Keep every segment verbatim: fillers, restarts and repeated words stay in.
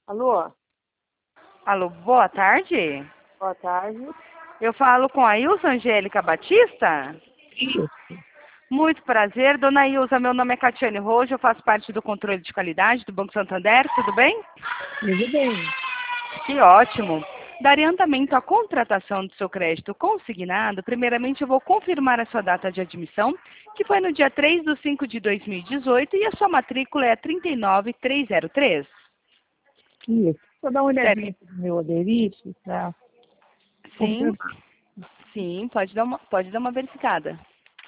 Alô, Alô, boa tarde. boa tarde. Eu falo com a Ilza Angélica Batista. Isso. Muito prazer, dona Ilza. Meu nome é Catiane Rojo, eu faço parte do controle de qualidade do Banco Santander. Tudo bem? Tudo bem. Que ótimo. Daria andamento à contratação do seu crédito consignado. Primeiramente, eu vou confirmar a sua data de admissão, que foi no dia três de cinco de dois mil e dezoito, e a sua matrícula é trinta e nove mil trezentos e três. Isso. Vou dar uma Certo? olhadinha aqui no meu aderite para Sim, confirmar. sim, pode dar uma, pode dar uma verificada.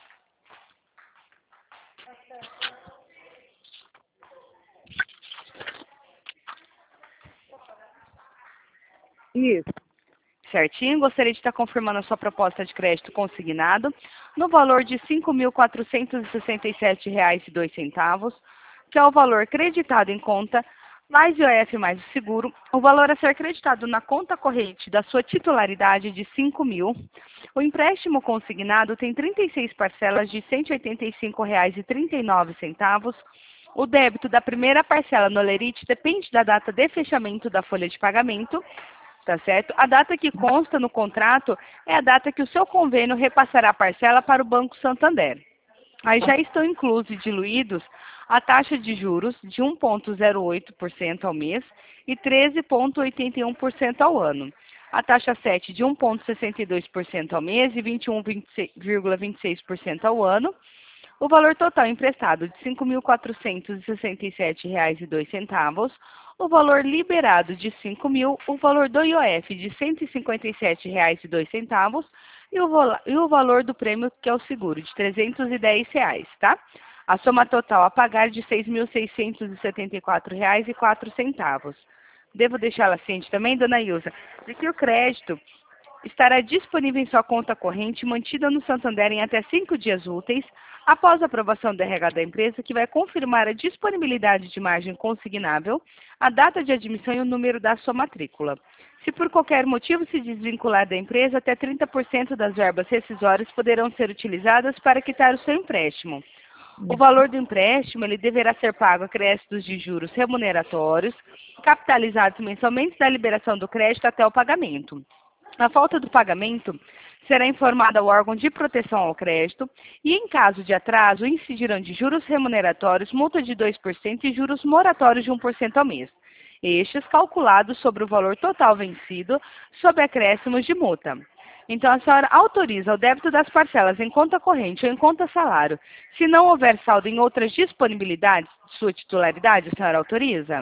Isso. Certinho, gostaria de estar confirmando a sua proposta de crédito consignado no valor de cinco mil quatrocentos e sessenta e sete reais e dois centavos, que é o valor creditado em conta, mais I O F mais o seguro, o valor a ser creditado na conta corrente da sua titularidade de cinco mil. O empréstimo consignado tem trinta e seis parcelas de cento e oitenta e cinco reais e trinta e nove centavos. O débito da primeira parcela no Lerite depende da data de fechamento da folha de pagamento. Tá certo? A data que consta no contrato é a data que o seu convênio repassará a parcela para o Banco Santander. Aí já estão inclusos e diluídos a taxa de juros de um vírgula zero oito por cento ao mês e treze vírgula oitenta e um por cento ao ano. A taxa sete de um vírgula sessenta e dois por cento ao mês e vinte e um vírgula vinte e seis por cento ao ano. O valor total emprestado de cinco mil quatrocentos e sessenta e sete reais e dois centavos, o valor liberado de cinco mil, o valor do I O F de cento e cinquenta e sete reais e dois centavos e o, e o valor do prêmio, que é o seguro, de trezentos e dez reais, tá? A soma total a pagar de seis mil seiscentos e setenta e quatro reais e quatro centavos. Devo deixá-la ciente também, dona Ilza, de que o crédito estará disponível em sua conta corrente, mantida no Santander em até cinco dias úteis, após a aprovação do R H da empresa, que vai confirmar a disponibilidade de margem consignável, a data de admissão e o número da sua matrícula. Se por qualquer motivo se desvincular da empresa, até trinta por cento das verbas rescisórias poderão ser utilizadas para quitar o seu empréstimo. O valor do empréstimo ele deverá ser pago a créditos de juros remuneratórios, capitalizados mensalmente da liberação do crédito até o pagamento. A falta do pagamento será informada ao órgão de proteção ao crédito e, em caso de atraso, incidirão de juros remuneratórios, multa de dois por cento e juros moratórios de um por cento ao mês. Estes calculados sobre o valor total vencido, sob acréscimos de multa. Então, a senhora autoriza o débito das parcelas em conta corrente ou em conta salário. Se não houver saldo em outras disponibilidades de sua titularidade, a senhora autoriza?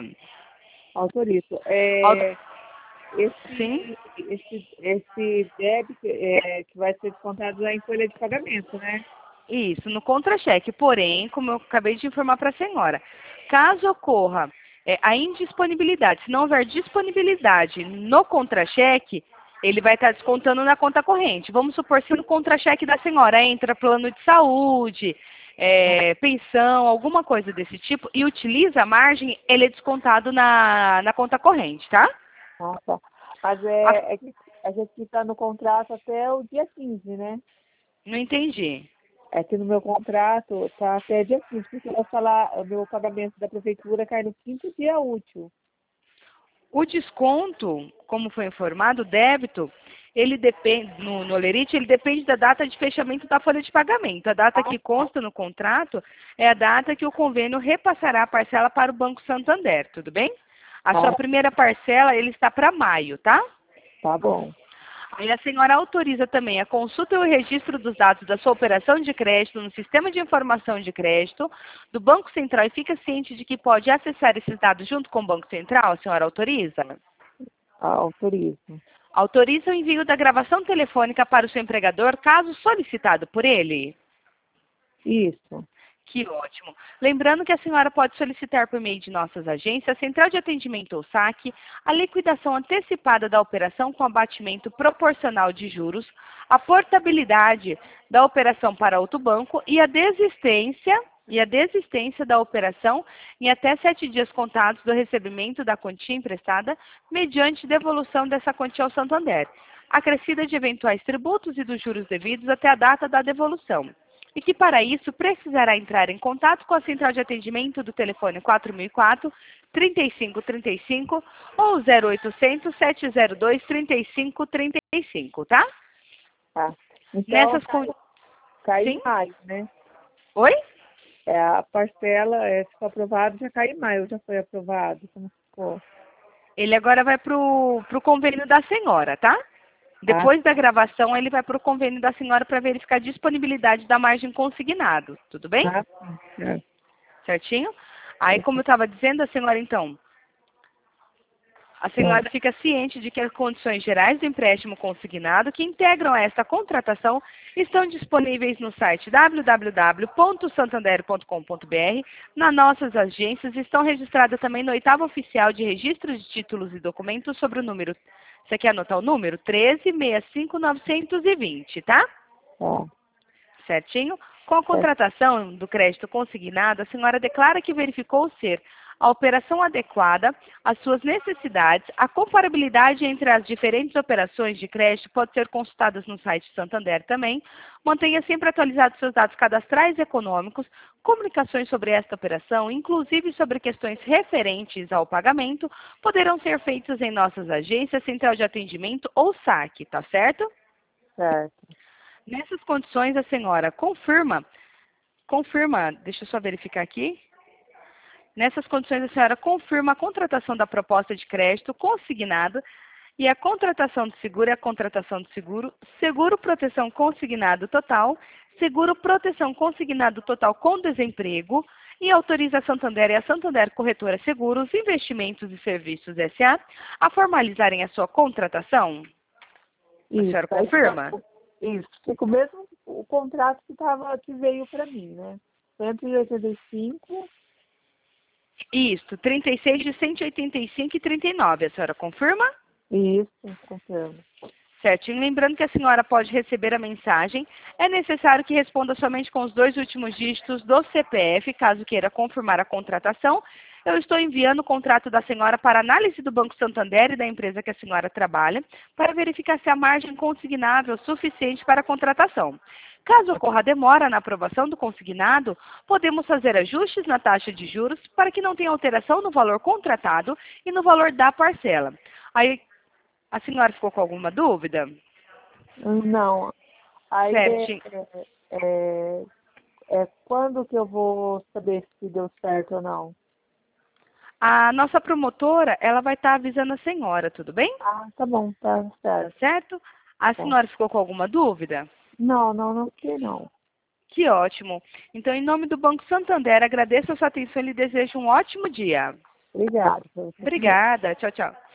Autorizo. Auto... É, Sim? esse, esse, esse débito é, que vai ser descontado lá em folha de pagamento, né? Isso, no contra-cheque. Porém, como eu acabei de informar para a senhora, caso ocorra é, a indisponibilidade, se não houver disponibilidade no contra-cheque, ele vai estar descontando na conta corrente. Vamos supor, se no contra-cheque da senhora entra plano de saúde, é, pensão, alguma coisa desse tipo, e utiliza a margem, ele é descontado na, na conta corrente, tá? Ah, tá. Mas A- é, é que a gente está no contrato até o dia quinze, né? Não entendi. É que no meu contrato está até dia quinze, porque o salário, o meu pagamento da prefeitura cai no quinto dia útil. O desconto, como foi informado, o débito, ele depende, no, no Lerite, ele depende da data de fechamento da folha de pagamento. A data Ah, que consta no contrato é a data que o convênio repassará a parcela para o Banco Santander, tudo bem? A sua tá, primeira parcela, ele está para maio, tá? tá bom. Aí a senhora autoriza também a consulta e o registro dos dados da sua operação de crédito no Sistema de Informação de Crédito do Banco Central e fica ciente de que pode acessar esses dados junto com o Banco Central? A senhora autoriza? Tá, autorizo. Autoriza o envio da gravação telefônica para o seu empregador, caso solicitado por ele? Isso. Que ótimo. Lembrando que a senhora pode solicitar por meio de nossas agências, Central de Atendimento ou saque, a liquidação antecipada da operação com abatimento proporcional de juros, a portabilidade da operação para outro banco e a desistência e a desistência da operação em até sete dias contados do recebimento da quantia emprestada, mediante devolução dessa quantia ao Santander, acrescida de eventuais tributos e dos juros devidos até a data da devolução. e que para isso precisará entrar em contato com a central de atendimento do telefone quatro mil e quatro, trinta e cinco trinta e cinco ou zero oitocentos, sete zero dois, trinta e cinco trinta e cinco, tá? Tá. Então, Nessas con... cai Sim? em maio, né? Oi? É, a parcela, é, se for aprovado, já cai em maio, já foi aprovado. Como ficou? Ele agora vai para o convênio da senhora, tá? Depois da gravação, ele vai para o convênio da senhora para verificar a disponibilidade da margem consignado. Tudo bem? Ah, é. Certinho? Aí, como eu estava dizendo, a senhora, então, a senhora fica ciente de que as condições gerais do empréstimo consignado que integram esta contratação estão disponíveis no site w w w ponto santander ponto com ponto b r. Nas nossas agências estão registradas também no oitavo oficial de registro de títulos e documentos sobre o número, você quer anotar o número? treze, sessenta e cinco, novecentos e vinte, tá? Tá. Certinho? Com a contratação do crédito consignado, a senhora declara que verificou ser a operação adequada às suas necessidades. A comparabilidade entre as diferentes operações de crédito pode ser consultada no site Santander também. Mantenha sempre atualizados seus dados cadastrais e econômicos, comunicações sobre esta operação, inclusive sobre questões referentes ao pagamento, poderão ser feitas em nossas agências, central de atendimento ou saque, tá certo? Certo. Nessas condições, a senhora confirma, confirma, deixa eu só verificar aqui. Nessas condições, a senhora confirma a contratação da proposta de crédito consignado e a contratação de seguro é a contratação de seguro, seguro proteção consignado total, seguro proteção consignado total com desemprego e autoriza a Santander e a Santander Corretora Seguros, Investimentos e Serviços S A a formalizarem a sua contratação? A Isso, senhora aí confirma? fica- Isso, fica o mesmo o contrato que, tava, que veio para mim, né? cento e oitenta e cinco. Isso, trinta e seis de cento e oitenta e cinco e trinta e nove. A senhora confirma? Isso, confirmo. Certinho. Lembrando que a senhora pode receber a mensagem. É necessário que responda somente com os dois últimos dígitos do C P F, caso queira confirmar a contratação. Eu estou enviando o contrato da senhora para análise do Banco Santander e da empresa que a senhora trabalha, para verificar se a margem consignável é suficiente para a contratação. Caso ocorra demora na aprovação do consignado, podemos fazer ajustes na taxa de juros para que não tenha alteração no valor contratado e no valor da parcela. Aí, a senhora ficou com alguma dúvida? Não. Aí Certinho. é, é, é quando que eu vou saber se deu certo ou não? A nossa promotora, ela vai estar avisando a senhora, tudo bem? Ah, tá bom, tá Tá certo. certo? A Tá. senhora ficou com alguma dúvida? Não, não, não fiquei não. Que ótimo. Então, em nome do Banco Santander, agradeço a sua atenção e lhe desejo um ótimo dia. Obrigada. Obrigada. Tchau, tchau.